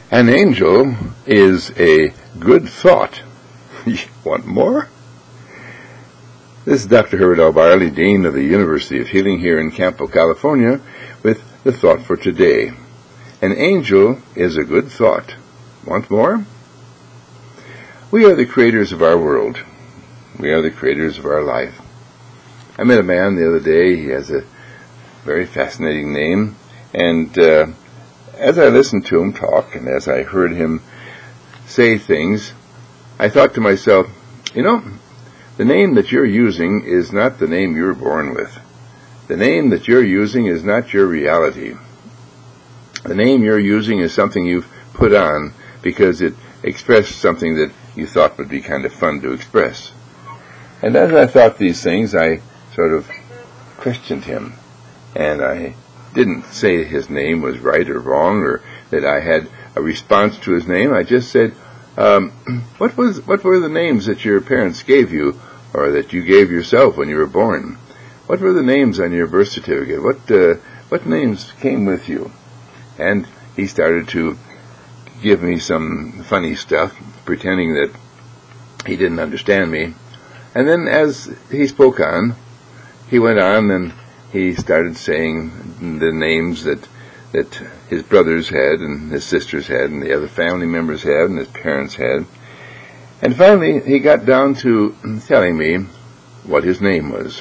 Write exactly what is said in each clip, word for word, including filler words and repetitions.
An angel is a good thought. You want more? This is Doctor Herbert L. Barley, Dean of the University of Healing here in Campo, California, with the thought for today. An angel is a good thought. Want more? We are the creators of our world. We are the creators of our life. I met a man the other day. He has a very fascinating name, and uh, as I listened to him talk and as I heard him say things, I thought to myself, you know, the name that you're using is not the name you were born with. The name that you're using is not your reality. The name you're using is something you've put on because it expressed something that you thought would be kind of fun to express. And as I thought these things, I sort of questioned him, and I didn't say his name was right or wrong, or that I had a response to his name. I just said, um, what was what were the names that your parents gave you, or that you gave yourself when you were born? What were the names on your birth certificate? What uh, what names came with you? And he started to give me some funny stuff, pretending that he didn't understand me. And then as he spoke on, he went on and he started saying the names that that his brothers had and his sisters had and the other family members had and his parents had. And finally he got down to telling me what his name was.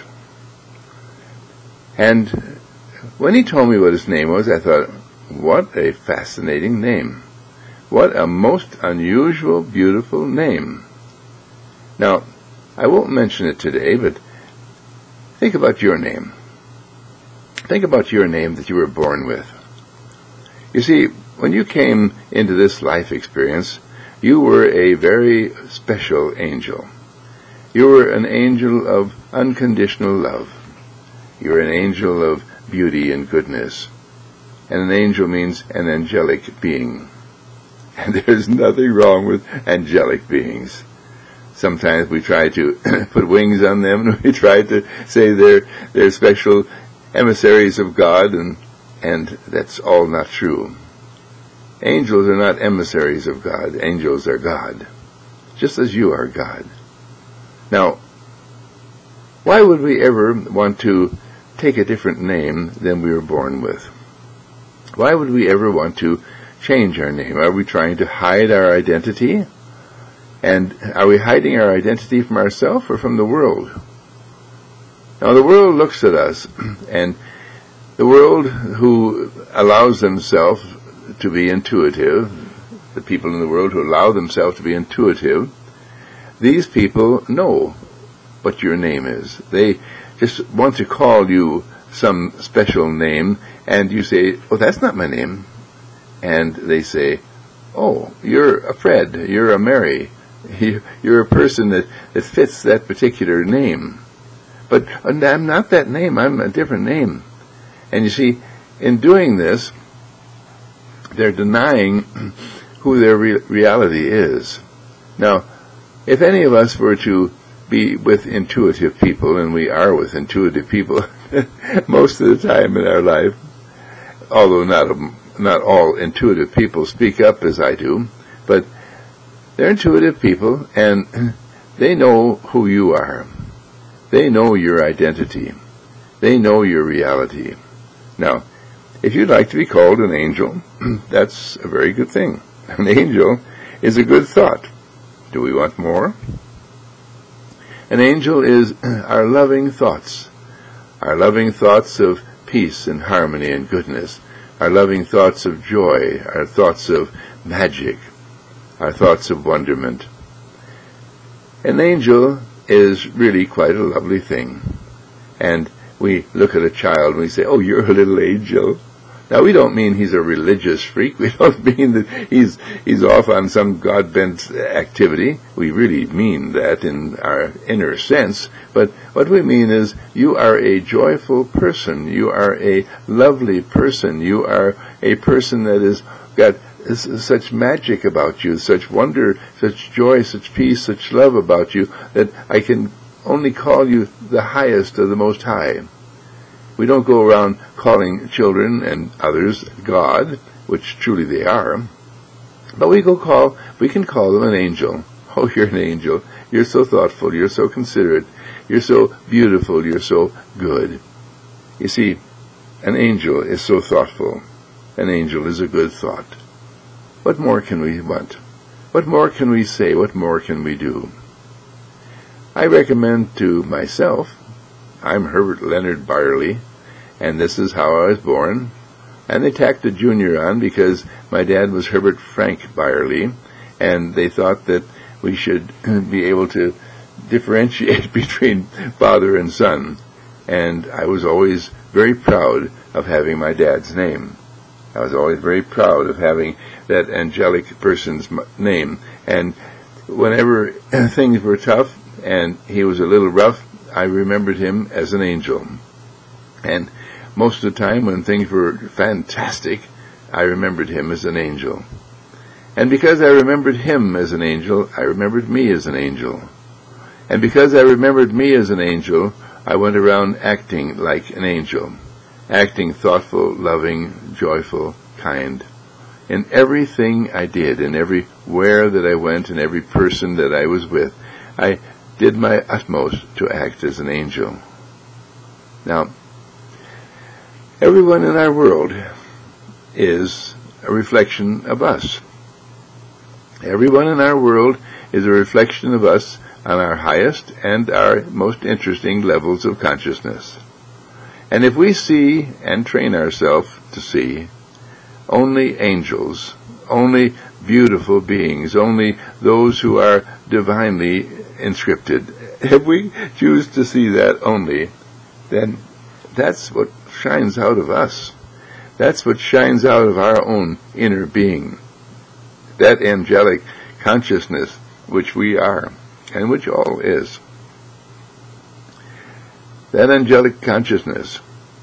And when he told me what his name was, I thought, what a fascinating name. What a most unusual, beautiful name. Now, I won't mention it today, but think about your name. Think about your name that you were born with. You see, when you came into this life experience, you were a very special angel. You were an angel of unconditional love. You were an angel of beauty and goodness. And an angel means an angelic being. And there's nothing wrong with angelic beings. Sometimes we try to put wings on them, and we try to say they're they're special emissaries of God, and and that's all not true. Angels are not emissaries of God. Angels are God, just as you are God. Now, why would we ever want to take a different name than we were born with? Why would we ever want to change our name? Are we trying to hide our identity? And are we hiding our identity from ourselves or from the world? Now, the world looks at us, and the world who allows themselves to be intuitive, the people in the world who allow themselves to be intuitive, these people know what your name is. They just want to call you some special name, and you say, oh, that's not my name. And they say, oh, you're a Fred, you're a Mary, you're a person that, that fits that particular name. But I'm not that name, I'm a different name. And you see, in doing this, they're denying who their re- reality is. Now, if any of us were to be with intuitive people, and we are with intuitive people most of the time in our life, although not not all intuitive people speak up as I do, but they're intuitive people, and they know who you are. They know your identity. They know your reality. Now, if you'd like to be called an angel, that's a very good thing. An angel is a good thought. Do we want more? An angel is our loving thoughts, our loving thoughts of peace and harmony and goodness, our loving thoughts of joy, our thoughts of magic, our thoughts of wonderment. An angel is really quite a lovely thing. And we look at a child and we say, oh, you're a little angel. Now, we don't mean he's a religious freak. We don't mean that he's he's off on some God-bent activity. We really mean that in our inner sense. But what we mean is you are a joyful person. You are a lovely person. You are a person that has got such magic about you, such wonder, such joy, such peace, such love about you, that I can only call you the highest of the Most High. We don't go around calling children and others God, which truly they are. But we go call, we can call them an angel. Oh, you're an angel. You're so thoughtful. You're so considerate. You're so beautiful. You're so good. You see, an angel is so thoughtful. An angel is a good thought. What more can we want? What more can we say? What more can we do? I recommend to myself, I'm Herbert Leonard Byerly, and this is how I was born. And they tacked a junior on because my dad was Herbert Frank Byerly, and they thought that we should be able to differentiate between father and son. And I was always very proud of having my dad's name. I was always very proud of having that angelic person's name. And whenever things were tough and he was a little rough, I remembered him as an angel. And most of the time when things were fantastic, I remembered him as an angel. And because I remembered him as an angel, I remembered me as an angel. And because I remembered me as an angel, I went around acting like an angel, acting thoughtful, loving, joyful, kind. In everything I did, in everywhere that I went, in every person that I was with, I did my utmost to act as an angel. Now, everyone in our world is a reflection of us. Everyone in our world is a reflection of us on our highest and our most interesting levels of consciousness. And if we see and train ourselves to see only angels, only beautiful beings, only those who are divinely inscripted, if we choose to see that only, then that's what shines out of us. That's what shines out of our own inner being. That angelic consciousness which we are, and which all is. That angelic consciousness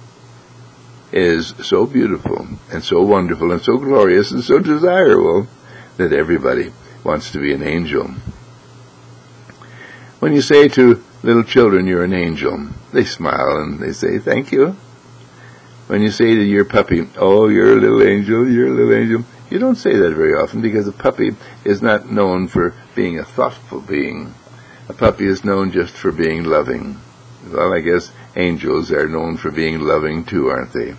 is so beautiful, and so wonderful, and so glorious, and so desirable, that everybody wants to be an angel. When you say to little children, you're an angel, they smile and they say, thank you. When you say to your puppy, oh, you're a little angel, you're a little angel, you don't say that very often, because a puppy is not known for being a thoughtful being. A puppy is known just for being loving. Well, I guess angels are known for being loving too, aren't they?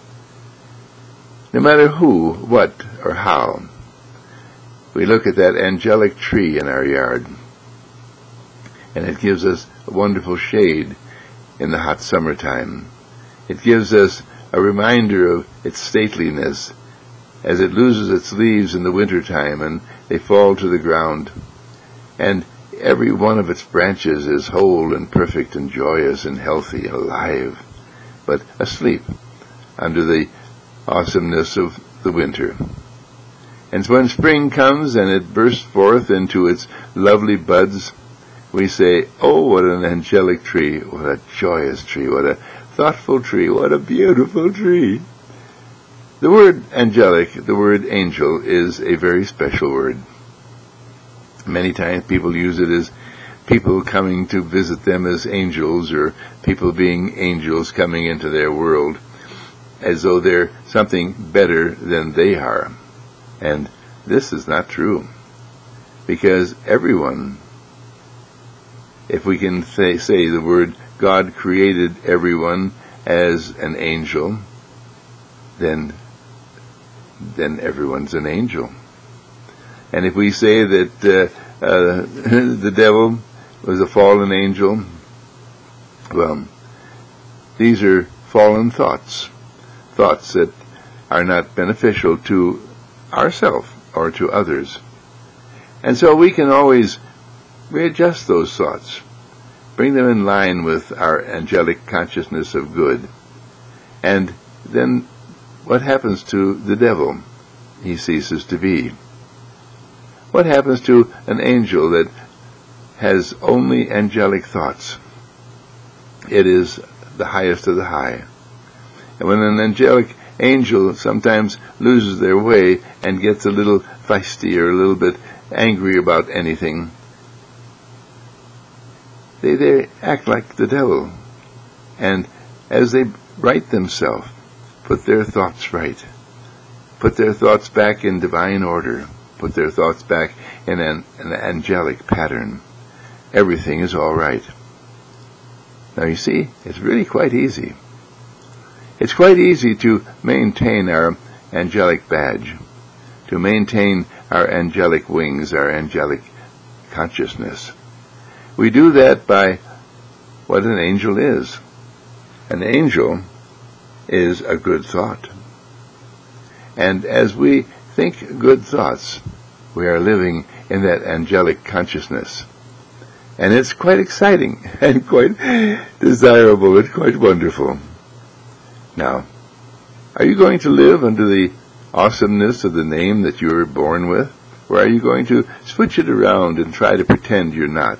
No matter who, what, or how, we look at that angelic tree in our yard, and it gives us a wonderful shade in the hot summertime. It gives us a reminder of its stateliness as it loses its leaves in the wintertime and they fall to the ground. And every one of its branches is whole and perfect and joyous and healthy and alive, but asleep under the awesomeness of the winter. And when spring comes and it bursts forth into its lovely buds, we say, oh, what an angelic tree, what a joyous tree, what a thoughtful tree, what a beautiful tree. The word angelic, the word angel, is a very special word. Many times people use it as people coming to visit them as angels, or people being angels coming into their world, as though they're something better than they are. And this is not true, because everyone, if we can say, say the word God created everyone as an angel, then then everyone's an angel. And if we say that uh, uh, the devil was a fallen angel, well, these are fallen thoughts, thoughts that are not beneficial to ourselves or to others. And so we can always readjust those thoughts, bring them in line with our angelic consciousness of good. And then what happens to the devil? He ceases to be. What happens to an angel that has only angelic thoughts? It is the highest of the high. And when an angelic angel sometimes loses their way and gets a little feisty or a little bit angry about anything, they, they act like the devil. And as they right themselves, put their thoughts right, put their thoughts back in divine order, put their thoughts back in an, an angelic pattern, everything is all right. Now you see, it's really quite easy. It's quite easy to maintain our angelic badge, to maintain our angelic wings, our angelic consciousness. We do that by what an angel is. An angel is a good thought. And as we think good thoughts, we are living in that angelic consciousness. And it's quite exciting and quite desirable and quite wonderful. Now, are you going to live under the awesomeness of the name that you were born with? Or are you going to switch it around and try to pretend you're not?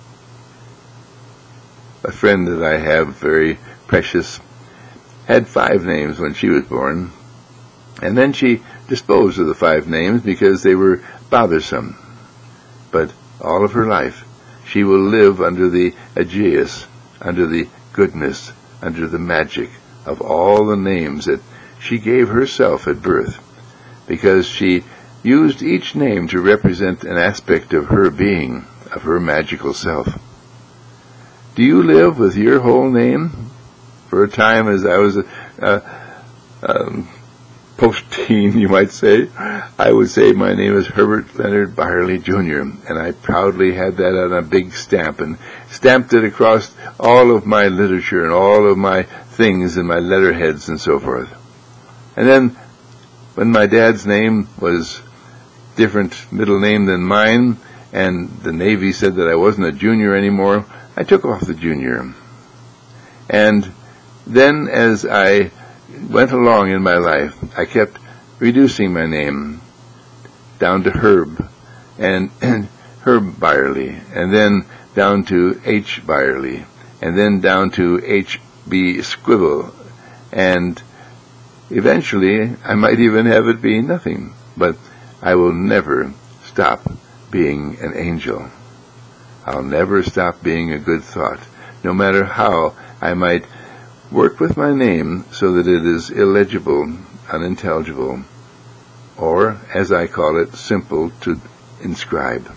A friend that I have, very precious, had five names when she was born, and then she disposed of the five names because they were bothersome. But all of her life, she will live under the ageus, under the goodness, under the magic of all the names that she gave herself at birth, because she used each name to represent an aspect of her being, of her magical self. Do you live with your whole name? For a time, as I was a, a, a post-teen, you might say, I would say my name is Herbert Leonard Byerly, Junior, and I proudly had that on a big stamp and stamped it across all of my literature and all of my things and my letterheads and so forth. And then, when my dad's name was different middle name than mine, and the Navy said that I wasn't a junior anymore, I took off the junior. And then as I went along in my life, I kept reducing my name down to Herb, and, and Herb Byerly, and then down to H. Byerly, and then down to H B. Squivel, and eventually I might even have it be nothing, but I will never stop being an angel. I'll never stop being a good thought, no matter how I might work with my name so that it is illegible, unintelligible, or, as I call it, simple to inscribe.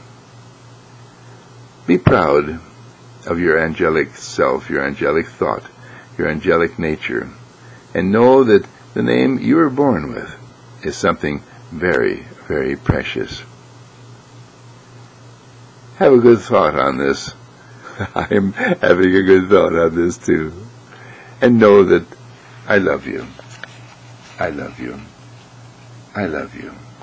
Be proud of your angelic self, your angelic thought, your angelic nature, and know that the name you were born with is something very, very precious. Have a good thought on this. I'm having a good thought on this too. And know that I love you. I love you. I love you.